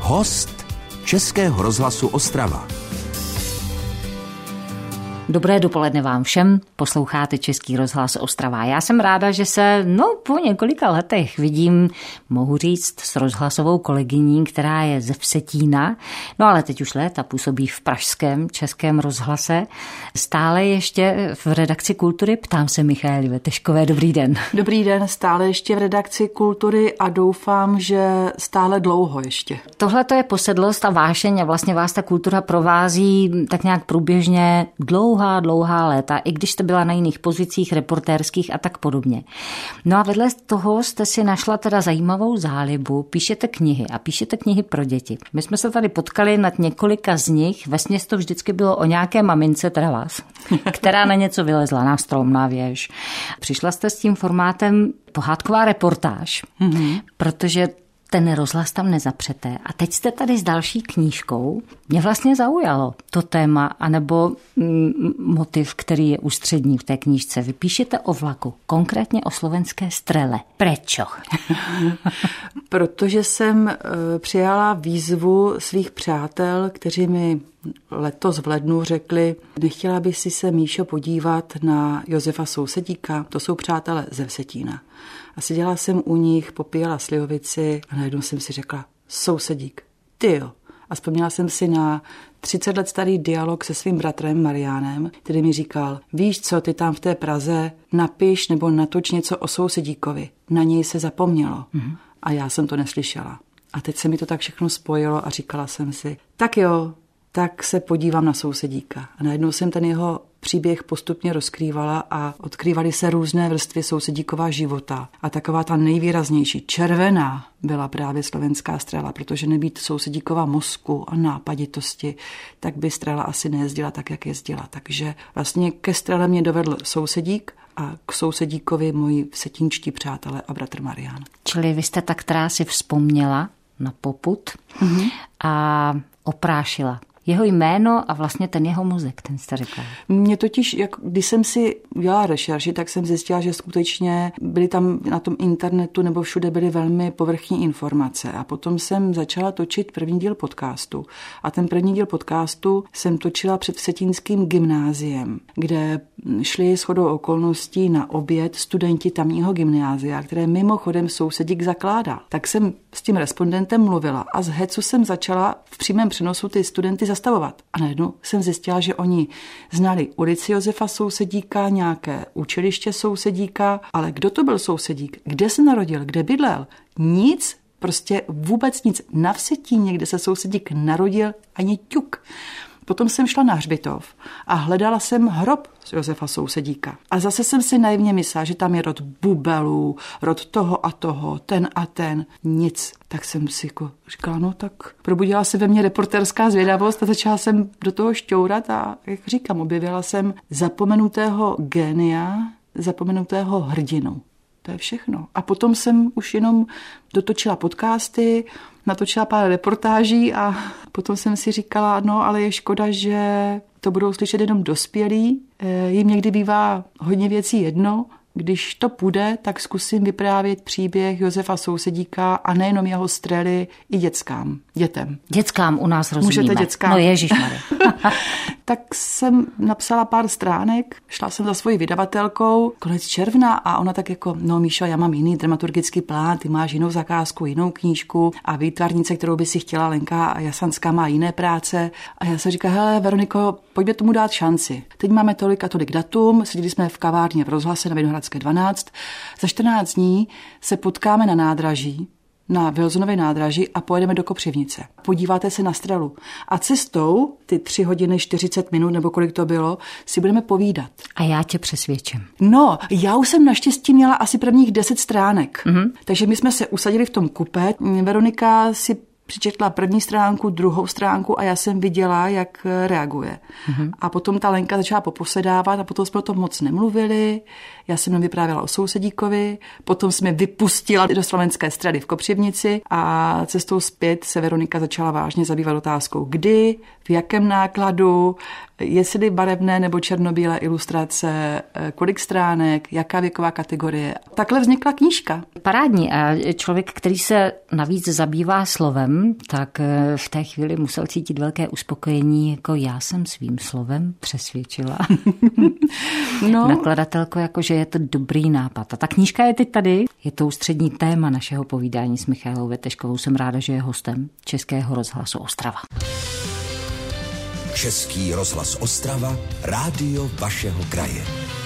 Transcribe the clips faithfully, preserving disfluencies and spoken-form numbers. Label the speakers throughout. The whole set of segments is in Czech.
Speaker 1: Host Českého rozhlasu Ostrava.
Speaker 2: Dobré dopoledne vám všem, posloucháte Český rozhlas Ostrava. Já jsem ráda, že se no, po několika letech vidím, mohu říct, s rozhlasovou kolegyní, která je ze Vsetína, no ale teď už léta působí v pražském Českém rozhlase. Stále ještě v redakci Kultury, ptám se Michaely Veteškové, dobrý den.
Speaker 3: Dobrý den, stále ještě v redakci Kultury a doufám, že stále dlouho ještě.
Speaker 2: Tohle to je posedlost a vášeň a vlastně vás ta kultura provází tak nějak průběžně dlouho. Dlouhá, dlouhá léta, i když jste byla na jiných pozicích, reportérských a tak podobně. No a vedle toho jste si našla teda zajímavou zálibu, píšete knihy a píšete knihy pro děti. My jsme se tady potkali nad několika z nich, vesměs to vždycky bylo o nějaké mamince, teda vás, která na něco vylezla, na strom, na věž. Přišla jste s tím formátem pohádková reportáž, mm-hmm. protože ten rozhlas tam nezapřete. A teď jste tady s další knížkou. Mě vlastně zaujalo to téma, anebo mm, motiv, který je ústřední v té knížce. Vy píšete o vlaku, konkrétně o slovenské strele. Prečo?
Speaker 3: Protože jsem e, přijala výzvu svých přátel, kteří mi letos v lednu řekli, nechtěla by si se, Míšo, podívat na Josefa Sousedíka, to jsou přátelé ze Vsetína. A seděla jsem u nich, popíjela slivovici a najednou jsem si řekla, Sousedík, tyjo. A vzpomněla jsem si na třicet let starý dialog se svým bratrem Mariánem, který mi říkal, víš co, ty tam v té Praze napiš nebo natoč něco o Sousedíkovi. Na něj se zapomnělo. Mm-hmm. A já jsem to neslyšela. A teď se mi to tak všechno spojilo a říkala jsem si, tak jo, tak se podívám na Sousedíka. A najednou jsem ten jeho příběh postupně rozkrývala a odkrývaly se různé vrstvy Sousedíkova života. A taková ta nejvýraznější, červená, byla právě slovenská strela, protože nebýt Sousedíkova mozku a nápaditosti, tak by strela asi nejezdila tak, jak jezdila. Takže vlastně ke strele mě dovedl Sousedík a k Sousedíkovi moji vsetínčtí přátelé a bratr Marián.
Speaker 2: Čili vy jste ta, která si vzpomněla na popud mm-hmm. a oprášila jeho jméno a vlastně ten jeho mozek, ten jste řekla.
Speaker 3: Mně totiž, jak, když jsem si dělala rešerši, tak jsem zjistila, že skutečně byly tam na tom internetu nebo všude byly velmi povrchní informace. A potom jsem začala točit první díl podcastu. A ten první díl podcastu jsem točila před Vsetínským gymnáziem, kde šli shodou okolností na oběd studenti tamního gymnázia, které mimochodem Sousedík zakládal. Tak jsem s tím respondentem mluvila a z hecu jsem začala v přímém přenosu ty studenty zastavovat. A najednou jsem zjistila, že oni znali ulici Josefa Sousedíka, nějaké učiliště Sousedíka, ale kdo to byl Sousedík? Kde se narodil? Kde bydlel? Nic, prostě vůbec nic. Na Vsetíně, kde se Sousedík narodil, ani ťuk. Potom jsem šla na hřbitov a hledala jsem hrob z Josefa Sousedíka. A zase jsem si naivně myslela, že tam je rod Bubelů, rod toho a toho, ten a ten. Nic. Tak jsem si jako říkala, no tak probudila se ve mně reportérská zvědavost a začala jsem do toho šťourat a, jak říkám, objevila jsem zapomenutého génia, zapomenutého hrdinu. To je všechno. A potom jsem už jenom dotočila podcasty, natočila pár reportáží a potom jsem si říkala, no ale je škoda, že to budou slyšet jenom dospělí. Jim někdy bývá hodně věcí jedno. Když to půjde, tak zkusím vyprávět příběh Josefa Sousedíka a nejenom jeho strely i dětskám, dětem.
Speaker 2: Dětskám u nás rozumíme.
Speaker 3: Můžete dětskám.
Speaker 2: No ježišmarja.
Speaker 3: Tak jsem napsala pár stránek, šla jsem za svojí vydavatelkou, konec června a ona tak jako, no Míšo, já mám jiný dramaturgický plán, ty máš jinou zakázku, jinou knížku a výtvarnice, kterou by si chtěla, Lenka Jasanská, má jiné práce. A já se říkám, hele Veroniko, pojďme tomu dát šanci. Teď máme tolik a tolik datum, seděli jsme v kavárně v Rozhlase na Vinohradské dvanáct. Za čtrnáct dní se potkáme na nádraží, na Vilzonově nádraží a pojedeme do Kopřivnice. Podíváte se na strelu. A cestou, ty tři hodiny čtyřicet minut, nebo kolik to bylo, si budeme povídat.
Speaker 2: A já tě přesvědčím.
Speaker 3: No, já už jsem naštěstí měla asi prvních deset stránek. Mm-hmm. Takže my jsme se usadili v tom kupé. Veronika si přičetla první stránku, druhou stránku a já jsem viděla, jak reaguje. Mm-hmm. A potom ta Lenka začala poposedávat a potom jsme o tom moc nemluvili. Já jsem vyprávěla o Sousedíkovi, potom jsme vypustila do slovenské strely v Kopřivnici a cestou zpět se Veronika začala vážně zabývat otázkou, kdy, v jakém nákladu jestli barevné nebo černobílé ilustrace, kolik stránek, jaká věková kategorie. Takhle vznikla knížka.
Speaker 2: Parádní. A člověk, který se navíc zabývá slovem, tak v té chvíli musel cítit velké uspokojení, jako já jsem svým slovem přesvědčila no. nakladatelko, jako že je to dobrý nápad. A ta knížka je teď tady. Je to ústřední téma našeho povídání s Michailou Veteškovou. Jsem ráda, že je hostem Českého rozhlasu Ostrava.
Speaker 1: Český rozhlas Ostrava, rádio vašeho kraje.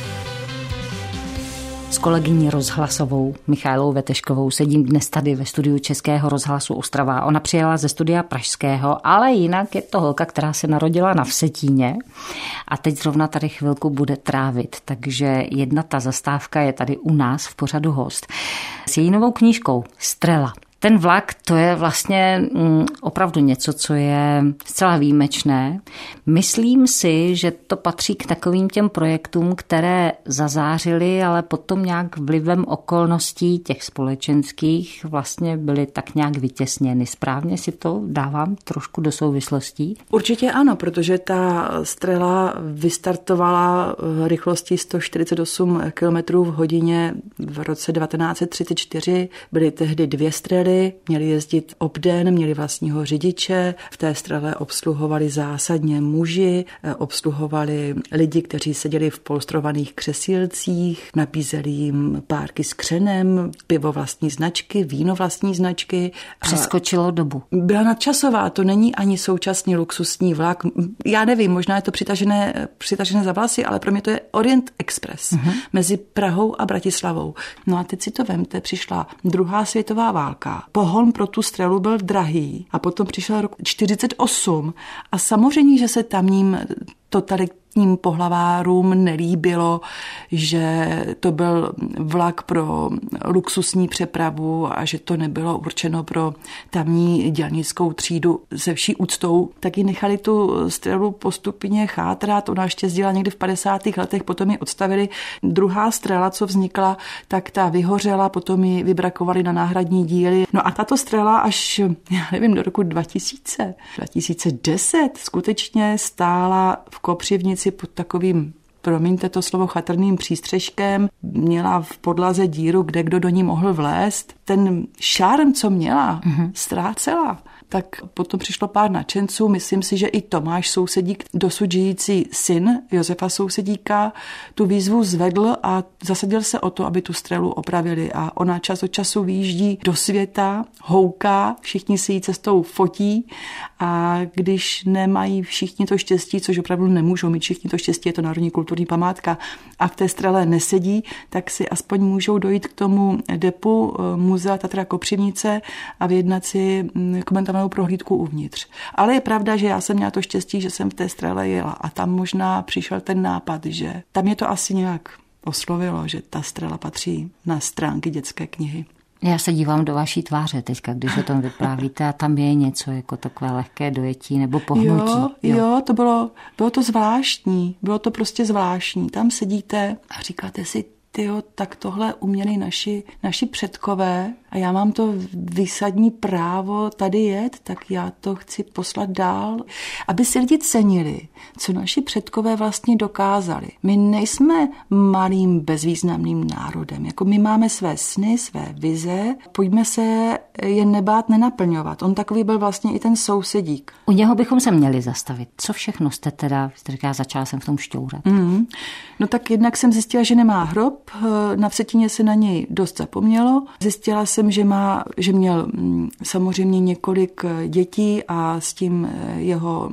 Speaker 2: S kolegyní rozhlasovou Michailou Veteškovou sedím dnes tady ve studiu Českého rozhlasu Ostrava. Ona přijela ze studia pražského, ale jinak je to holka, která se narodila na Vsetíně a teď zrovna tady chvilku bude trávit. Takže jedna ta zastávka je tady u nás v pořadu host s její novou knížkou Strela. Ten vlak, to je vlastně mm, opravdu něco, co je zcela výjimečné. Myslím si, že to patří k takovým těm projektům, které zazářily, ale potom nějak vlivem okolností těch společenských vlastně byly tak nějak vytěsněny. Správně si to dávám trošku do souvislostí?
Speaker 3: Určitě ano, protože ta Strela vystartovala rychlostí sto čtyřicet osm kilometrů v hodině v roce devatenáct set třicet čtyři. Byly tehdy dvě Strely. Měli jezdit obden, měli vlastního řidiče, v té Strele obsluhovali zásadně muži, obsluhovali lidi, kteří seděli v polstrovaných křesílcích, nabízeli jim párky s křenem, pivo vlastní značky, víno vlastní značky.
Speaker 2: Přeskočilo dobu.
Speaker 3: Byla nadčasová, to není ani současný luxusní vlak. Já nevím, možná je to přitažené, přitažené za vlasy, ale pro mě to je Orient Express uh-huh. mezi Prahou a Bratislavou. No a teď si to vemte, přišla druhá světová válka. Pohon pro tu Strelu byl drahý a potom přišel rok čtyřicet osm a samozřejmě, že se tamním totalitním pohlavárům nelíbilo, že to byl vlak pro luxusní přepravu a že to nebylo určeno pro tamní dělnickou třídu se vší úctou. Taky nechali tu Strelu postupně chátrat, ona ještě jezdila někdy v padesátých letech, potom ji odstavili. Druhá Strela, co vznikla, tak ta vyhořela, potom ji vybrakovali na náhradní díly. No a tato Strela až, já nevím, do roku dva tisíce, dva tisíce deset skutečně stála v Kopřivnici pod takovým, promiňte to slovo, chatrným přístřeškem, měla v podlaze díru, kde kdo do ní mohl vlézt. Ten šarm, co měla, mm-hmm. ztrácela. Tak potom přišlo pár nadšenců, myslím si, že i Tomáš Sousedík, dosud žijící syn Josefa Sousedíka, tu výzvu zvedl a zasadil se o to, aby tu Strelu opravili. A ona čas od času vyjíždí do světa, houká, všichni si ji cestou fotí a když nemají všichni to štěstí, což opravdu nemůžou mít všichni to štěstí, je to národní kulturní památka a v té Strele nesedí, tak si aspoň můžou dojít k tomu depu Muzea Tatra Kopřivnice a vyjednat si komentovanou prohlídku uvnitř. Ale je pravda, že já jsem měla to štěstí, že jsem v té Strele jela a tam možná přišel ten nápad, že tam je to asi nějak oslovilo, že ta Strela patří na stránky dětské knihy.
Speaker 2: Já se dívám do vaší tváře teďka, když o tom vyprávíte a tam je něco jako takové lehké dojetí nebo pohnutí.
Speaker 3: Jo, jo. jo to bylo, bylo to zvláštní, bylo to prostě zvláštní. Tam sedíte a říkáte si, tyjo, tak tohle uměli naši, naši předkové a já mám to výsadní právo tady jet, tak já to chci poslat dál, aby si lidi cenili, co naši předkové vlastně dokázali. My nejsme malým bezvýznamným národem, jako my máme své sny, své vize, pojďme se je nebát nenaplňovat. On takový byl vlastně i ten Sousedík.
Speaker 2: U něho bychom se měli zastavit. Co všechno jste teda, jste říká, začala jsem v tom šťourat.
Speaker 3: Mm. No tak jednak jsem zjistila, že nemá hrob, na Vsetíně se na něj dost zapomnělo. Zjistila jsem, že, má, že měl samozřejmě několik dětí a s tím jeho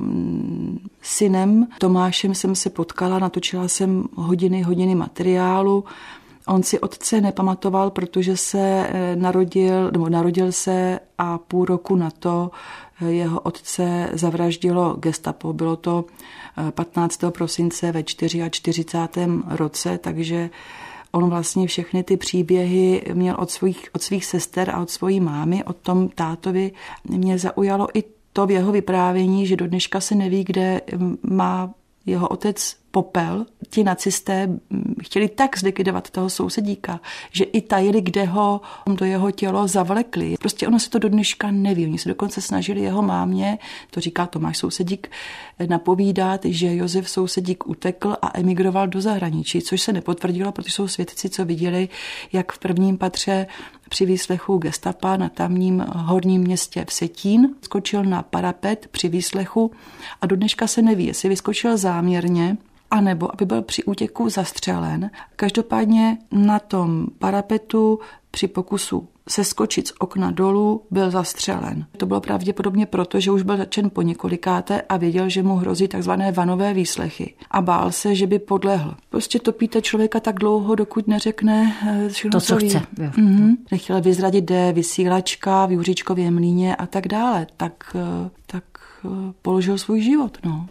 Speaker 3: synem Tomášem jsem se potkala, natočila jsem hodiny, hodiny materiálu. On si otce nepamatoval, protože se narodil, nebo narodil se a půl roku na to jeho otce zavraždilo gestapo. Bylo to patnáctého prosince ve čtyřicátém čtvrtém roce, takže on vlastně všechny ty příběhy měl od svých, od svých sester a od svojí mámy, od tom tátovi. Mě zaujalo i to v jeho vyprávění, že do dneška se neví, kde má jeho otec popel. Ti nacisté chtěli tak zlikvidovat toho sousedíka, že i tajili, kde ho do jeho tělo zavlekli. Prostě ono se to do dneška neví. Oni se dokonce snažili jeho mámě, to říká Tomáš Sousedík, napovídat, že Josef Sousedík utekl a emigroval do zahraničí, což se nepotvrdilo, protože jsou svědci, co viděli, jak v prvním patře při výslechu gestapa na tamním horním městě Vsetín skočil na parapet při výslechu a do dneška se neví, jestli vyskočil záměrně, anebo aby byl při útěku zastřelen. Každopádně na tom parapetu při pokusu seskočit z okna dolů byl zastřelen. To bylo pravděpodobně proto, že už byl zatčen po několikáté a věděl, že mu hrozí takzvané vanové výslechy. A bál se, že by podlehl. Prostě topíte člověka tak dlouho, dokud neřekne všechno,
Speaker 2: to, co chce.
Speaker 3: Mm-hmm. Nechtěl vyzradit, kde vysílačka v Juříčkově mlýně a tak dále. Tak, tak položil svůj život. No.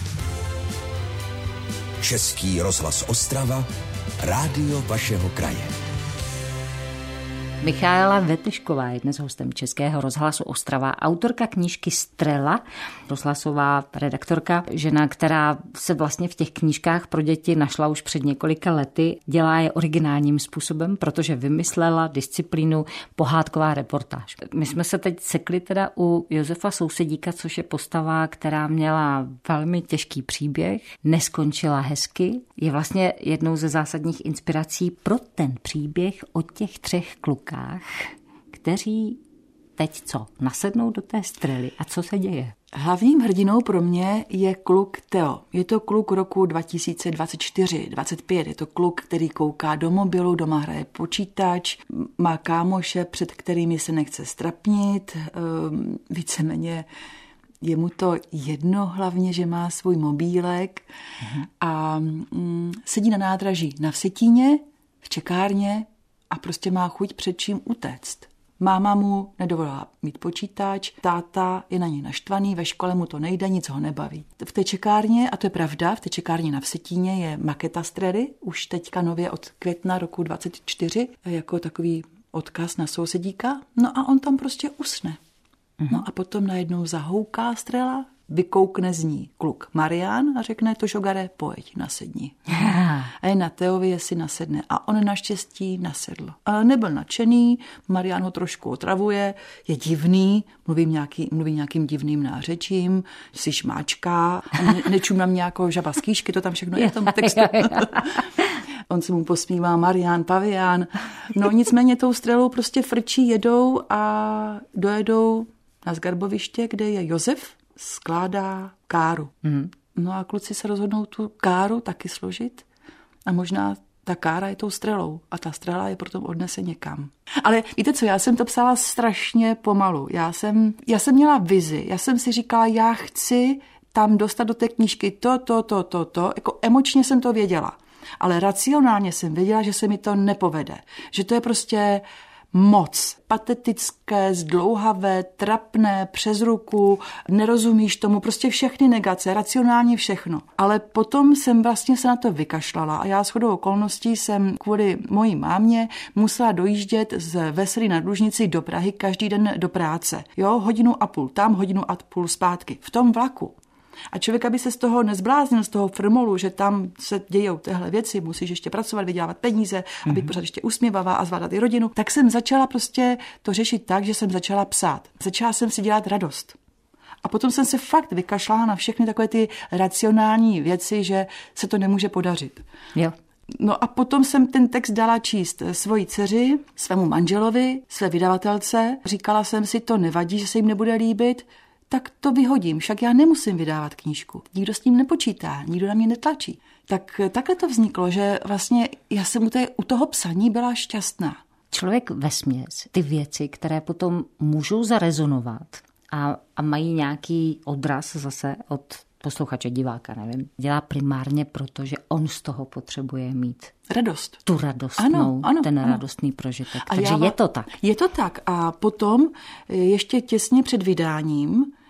Speaker 1: Český rozhlas Ostrava, rádio vašeho kraje.
Speaker 2: Michaela Vetešková je dnes hostem Českého rozhlasu Ostrava, autorka knížky Strela, rozhlasová redaktorka, žena, která se vlastně v těch knížkách pro děti našla už před několika lety, dělá je originálním způsobem, protože vymyslela disciplínu pohádková reportáž. My jsme se teď sekli teda u Josefa Sousedíka, což je postava, která měla velmi těžký příběh, neskončila hezky, je vlastně jednou ze zásadních inspirací pro ten příběh o těch třech klukách, kteří teď co? Nasednou do té strely a co se děje?
Speaker 3: Hlavním hrdinou pro mě je kluk Teo. Je to kluk roku dva tisíce dvacet čtyři dvacet pět. Je to kluk, který kouká do mobilu, doma hraje počítač, má kámoše, před kterými se nechce strapnit, víceméně je mu to jedno hlavně, že má svůj mobílek mhm. a mm, sedí na nádraží na Vsetíně, v čekárně a prostě má chuť před čím utéct. Máma mu nedovolila mít počítač, táta je na něj naštvaný, ve škole mu to nejde, nic ho nebaví. V té čekárně, a to je pravda, v té čekárně na Vsetíně je maketa Strely, už teďka nově od května roku dvacet čtyři, jako takový odkaz na Sousedíka, no a on tam prostě usne. No a potom najednou zahouká Strela, vykoukne z ní kluk Marián a řekne, to žogare, pojď, nasedni. A je na Teovi, jestli nasedne. A on naštěstí nasedl. Ale nebyl nadšený, Marián ho trošku otravuje, je divný, mluví, nějaký, mluví nějakým divným nářečím, si šmáčká, ne, nečumám nějakou žaba z kýšky, to tam všechno je v tom textu. On se mu posmívá Marián, pavián. No nicméně tou Strelou prostě frčí, jedou a dojedou na zgarboviště, kde je Josef, skládá káru. Mm. No a kluci se rozhodnou tu káru taky složit a možná ta kára je tou Strelou a ta Strela je potom odnese někam. Ale víte co, já jsem to psala strašně pomalu. Já jsem, já jsem měla vizi, já jsem si říkala, já chci tam dostat do té knížky to, to, to, to, to. Jako emočně jsem to věděla, ale racionálně jsem věděla, že se mi to nepovede. Že to je prostě moc patetické, zdlouhavé, trapné, přes ruku, nerozumíš tomu, prostě všechny negace, racionálně všechno. Ale potom jsem vlastně se na to vykašlala a já shodou okolností jsem kvůli mojí mámě musela dojíždět z Veselí nad Lužnicí do Prahy každý den do práce. Jo, hodinu a půl tam, hodinu a půl zpátky. V tom vlaku. A člověk, aby se z toho nezbláznil, z toho frmolu, že tam se dějou tyhle věci, musíš ještě pracovat, vydělávat peníze a být pořád ještě usměvavá a zvládat i rodinu, tak jsem začala prostě to řešit tak, že jsem začala psát. Začala jsem si dělat radost. A potom jsem se fakt vykašlala na všechny takové ty racionální věci, že se to nemůže podařit.
Speaker 2: Jo.
Speaker 3: No a potom jsem ten text dala číst svojí dceři, svému manželovi, své vydavatelce. Říkala jsem si, to nevadí, že se jim nebude líbit, tak to vyhodím, však já nemusím vydávat knížku. Nikdo s tím nepočítá, nikdo na mě netlačí. Tak takhle to vzniklo, že vlastně já jsem u, té, u toho psaní byla šťastná.
Speaker 2: Člověk vesměs, ty věci, které potom můžou zarezonovat a, a mají nějaký odraz zase od posluchače, diváka, nevím, dělá primárně proto, že on z toho potřebuje mít
Speaker 3: radost.
Speaker 2: Tu radostnou,
Speaker 3: ano, ano,
Speaker 2: ten
Speaker 3: ano.
Speaker 2: radostný prožitek.
Speaker 3: A
Speaker 2: Takže
Speaker 3: já,
Speaker 2: je to tak.
Speaker 3: Je to tak. A potom ještě těsně před vydáním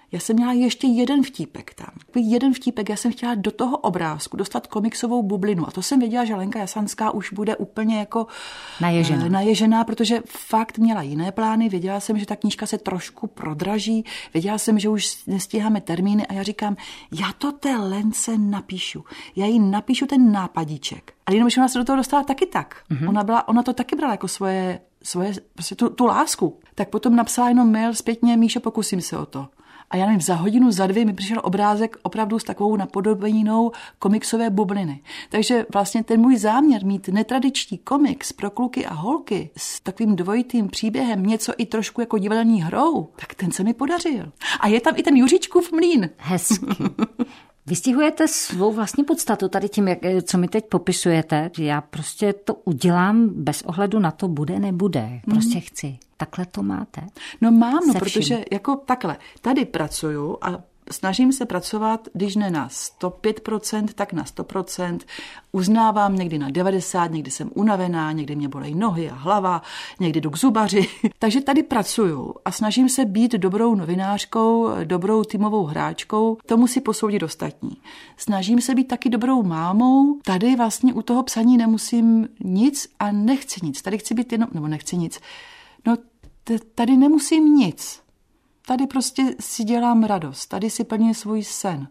Speaker 3: Já jsem měla ještě jeden vtípek tam. Jeden vtípek, já jsem chtěla do toho obrázku dostat komiksovou bublinu. A to jsem věděla, že Lenka Jasanská už bude úplně jako
Speaker 2: naježená.
Speaker 3: naježená, protože fakt měla jiné plány. Věděla jsem, že ta knížka se trošku prodraží. Věděla jsem, že už nestíháme termíny a já říkám, já to té Lence napíšu. Já jí napíšu ten nápadíček. A jenom, že ona se do toho dostala taky tak. Mm-hmm. Ona, byla, ona to taky brala jako svoje, svoje prostě tu, tu lásku. Tak potom napsala jenom mail zpětně, Míšo, pokusím se o to. A já nevím, za hodinu, za dvě mi přišel obrázek opravdu s takovou napodobeninou komiksové bubliny. Takže vlastně ten můj záměr mít netradiční komiks pro kluky a holky s takovým dvojitým příběhem, něco i trošku jako divadelní hrou, tak ten se mi podařil. A je tam i ten Juříčkův mlýn.
Speaker 2: Hezky. Vystihujete svou vlastní podstatu tady tím, jak, co mi teď popisujete. Já prostě to udělám bez ohledu na to, bude, nebude. Prostě mm. chci. Takhle to máte?
Speaker 3: No mám, no, protože jako takhle. Tady pracuju a snažím se pracovat, když ne na sto pět procent, tak na sto procent. Uznávám někdy na devadesát, někdy jsem unavená, někdy mě bolej nohy a hlava, někdy jdu k zubaři. Takže tady pracuju a snažím se být dobrou novinářkou, dobrou týmovou hráčkou. To musí posoudit ostatní. Snažím se být taky dobrou mámou. Tady vlastně u toho psaní nemusím nic a nechci nic. Tady chci být jenom, nebo nechci nic. No tady nemusím nic. Tady prostě si dělám radost. Tady si plním svůj sen.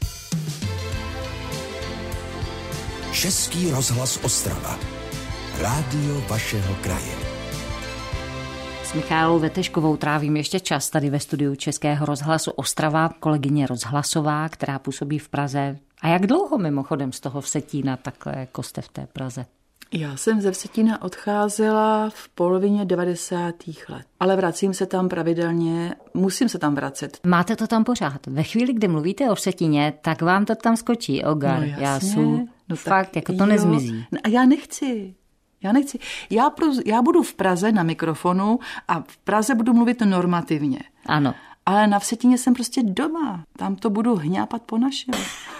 Speaker 1: Český rozhlas Ostrava. Rádio vašeho kraje.
Speaker 2: S Michaelou Veteškovou trávím ještě čas tady ve studiu Českého rozhlasu Ostrava, kolegyně rozhlasová, která působí v Praze. A jak dlouho mimochodem z toho Vsetína takhle jako jste v té Praze?
Speaker 3: Já jsem ze Vsetína odcházela v polovině devadesátých let, ale vracím se tam pravidelně, musím se tam vracet.
Speaker 2: Máte to tam pořád. Ve chvíli, kdy mluvíte o Vsetíně, tak vám to tam skočí. Ogar,
Speaker 3: no jasně,
Speaker 2: jásu,
Speaker 3: no
Speaker 2: fakt, jako to
Speaker 3: jo,
Speaker 2: nezmizí.
Speaker 3: A já nechci. Já nechci. Já, pro, já budu v Praze na mikrofonu a v Praze budu mluvit normativně.
Speaker 2: Ano.
Speaker 3: Ale na Vsetíně jsem prostě doma. Tam to budu hňápat po našem.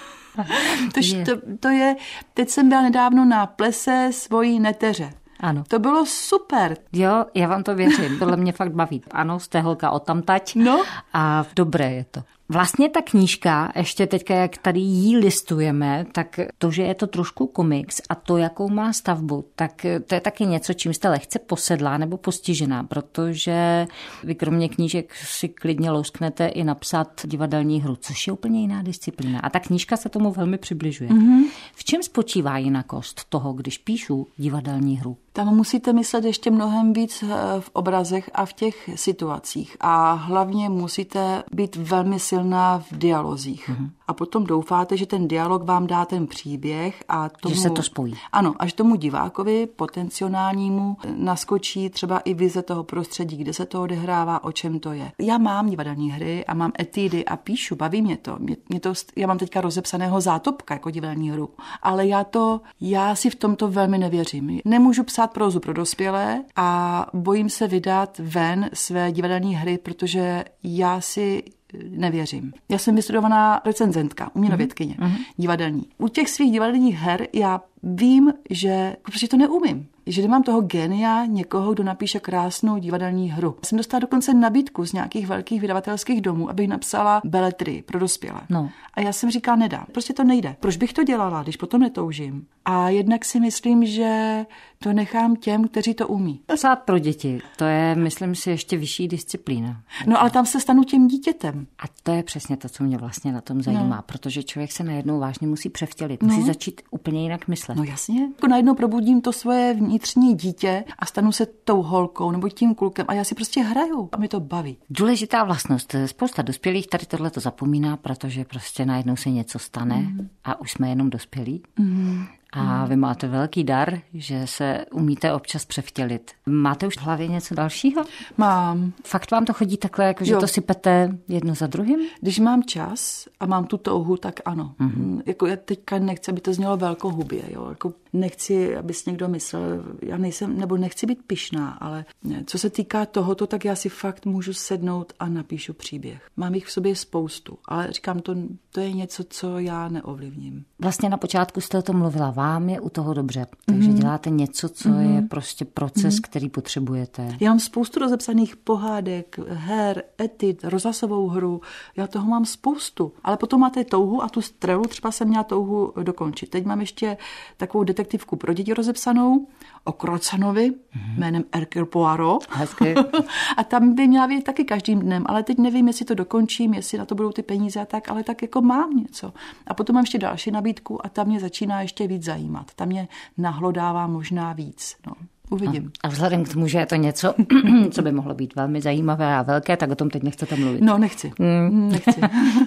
Speaker 3: To, to, to je, teď jsem byla nedávno na plese svojí neteře.
Speaker 2: Ano.
Speaker 3: To bylo super.
Speaker 2: Jo, já vám to věřím, tohle mě fakt baví. Ano, jste holka odtamtať
Speaker 3: no.
Speaker 2: A dobré je to. Vlastně ta knížka, ještě teďka, jak tady jí listujeme, tak to, že je to trošku komiks a to, jakou má stavbu, tak to je taky něco, čím jste lehce posedlá nebo postižená, protože vy kromě knížek si klidně lousknete i napsat divadelní hru, což je úplně jiná disciplína. A ta knížka se tomu velmi přibližuje. Mm-hmm. V čem spočívá jinakost toho, když píšu divadelní hru?
Speaker 3: Tam musíte myslet ještě mnohem víc v obrazech a v těch situacích. A hlavně musíte být velmi silná v dialozích. Mm-hmm. A potom doufáte, že ten dialog vám dá ten příběh a tomu,
Speaker 2: že se to spojí.
Speaker 3: Ano, až tomu divákovi potenciálnímu naskočí třeba i vize toho prostředí, kde se to odehrává, o čem to je. Já mám divadelní hry a mám etídy a píšu, baví mě to. Mě, mě to. Já mám teďka rozepsaného Zátopka jako divadelní hru. Ale já to, já si v tomto velmi nevěřím. Nemůžu psát prózu pro dospělé a bojím se vydat ven své divadelní hry, protože já si nevěřím. Já jsem vystudovaná recenzentka, uměnovědkyně, mm-hmm. divadelní. U těch svých divadelních her já vím, že prostě to neumím. Že nemám toho genia někoho, kdo napíše krásnou divadelní hru. Jsem dostala dokonce nabídku z nějakých velkých vydavatelských domů, abych napsala beletry pro dospělé.
Speaker 2: No.
Speaker 3: A já jsem říkala, nedám. Prostě to nejde. Proč bych to dělala, když potom netoužím? A jednak si myslím, že to nechám těm, kteří to umí.
Speaker 2: Psát pro děti, to je, myslím si, ještě vyšší disciplína.
Speaker 3: No ale tam se stanu tím dítětem.
Speaker 2: A to je přesně to, co mě vlastně na tom zajímá, no. Protože člověk se najednou vážně musí převtělit, musí no. začít úplně jinak myslet.
Speaker 3: No jasně. Jako najednou probudím to svoje vnitřní dítě a stanu se tou holkou nebo tím klukem a já si prostě hraju a mi to baví.
Speaker 2: Důležitá vlastnost. Spousta dospělých tady tohle to zapomíná, protože prostě najednou se něco stane mm. a už jsme jenom dospělí. Mm. A vy máte velký dar, že se umíte občas převtělit. Máte už v hlavě něco dalšího?
Speaker 3: Mám.
Speaker 2: Fakt vám to chodí takhle, jako že jo. to sypete jedno za druhým?
Speaker 3: Když mám čas a mám tu touhu, tak ano. Mm-hmm. Jako já teďka nechci, aby to znělo velkohubě. Jo? Jako nechci, aby si někdo myslel, já nejsem, nebo nechci být pyšná, ale ne. Co se týká tohoto, tak já si fakt můžu sednout a napíšu příběh. Mám jich v sobě spoustu, ale říkám, to, to je něco, co já neovlivním.
Speaker 2: Vlastně na počátku jste o tom mluvila. vám je u toho dobře. Takže mm. děláte něco, co mm. je prostě proces, mm. který potřebujete.
Speaker 3: Já mám spoustu rozepsaných pohádek, her, etit, rozhlasovou hru. Já toho mám spoustu. Ale potom máte touhu a tu strelu třeba jsem měla touhu dokončit. Teď mám ještě takovou detektivku pro děti rozepsanou o Krocanovi mm. jménem Hercule Poirot.
Speaker 2: Hezky.
Speaker 3: A tam by měla být taky každým dnem, ale teď nevím, jestli to dokončím, jestli na to budou ty peníze a tak, ale tak jako mám něco. A potom mám ještě další nabídku a ta mě začíná ještě víc zajímat. Ta mě nahlodává možná víc. No, uvidím.
Speaker 2: A vzhledem k tomu, že je to něco, co by mohlo být velmi zajímavé a velké, tak o tom teď nechcete mluvit.
Speaker 3: No, nechci. Mm. Nechci.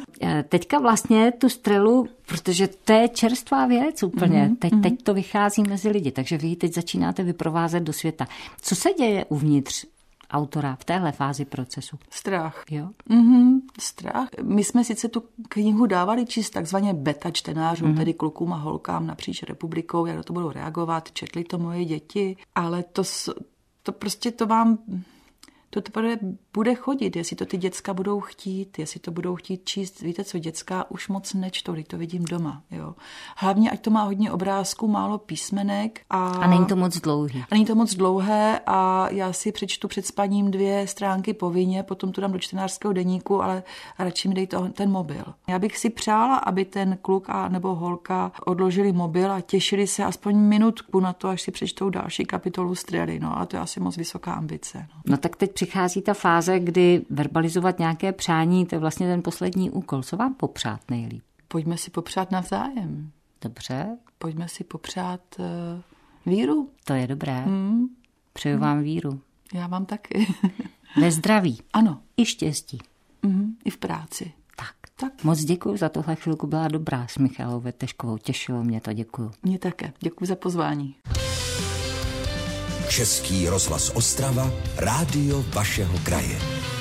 Speaker 2: Teďka vlastně tu strelu, protože to je čerstvá věc úplně. Mm. Teď,
Speaker 3: mm.
Speaker 2: teď to vychází mezi lidi, takže vy teď začínáte vyprovázet do světa. Co se děje uvnitř autora v téhle fázi procesu?
Speaker 3: Strach.
Speaker 2: Jo?
Speaker 3: Mm-hmm, strach. My jsme sice tu knihu dávali číst takzvaně beta čtenářům, mm-hmm. tedy klukům a holkám napříč republikou, jak na to budou reagovat, četli to moje děti, ale to, to prostě to vám... To teprve bude chodit, jestli to ty děcka budou chtít, jestli to budou chtít číst. Víte co, děcka už moc nečtou, když to vidím doma. Jo. Hlavně, ať to má hodně obrázků, málo písmenek. A,
Speaker 2: a není to moc dlouhé.
Speaker 3: A není to moc dlouhé a já si přečtu před spaním dvě stránky povinně, potom to dám do čtenářského deníku, ale radši mi dej to, ten mobil. Já bych si přála, aby ten kluk a nebo holka odložili mobil a těšili se aspoň minutku na to, až si přečtou další kapitolu Strely. No, a to je asi moc vysoká ambice. No,
Speaker 2: no tak teď přichází ta fáze, kdy verbalizovat nějaké přání, to je vlastně ten poslední úkol. Co vám popřát nejlíp?
Speaker 3: Pojďme si popřát navzájem.
Speaker 2: Dobře.
Speaker 3: Pojďme si popřát uh, víru.
Speaker 2: To je dobré.
Speaker 3: Hmm.
Speaker 2: Přeju vám víru.
Speaker 3: Já vám taky.
Speaker 2: Ve zdraví.
Speaker 3: Ano.
Speaker 2: I štěstí.
Speaker 3: Mm, I v práci.
Speaker 2: Tak. tak. Moc děkuji za tohle chvilku, byla dobrá s Michalou Veteškovou. Těšilo mě to, děkuji.
Speaker 3: Mě také. Děkuji za pozvání.
Speaker 1: Český rozhlas Ostrava, rádio vašeho kraje.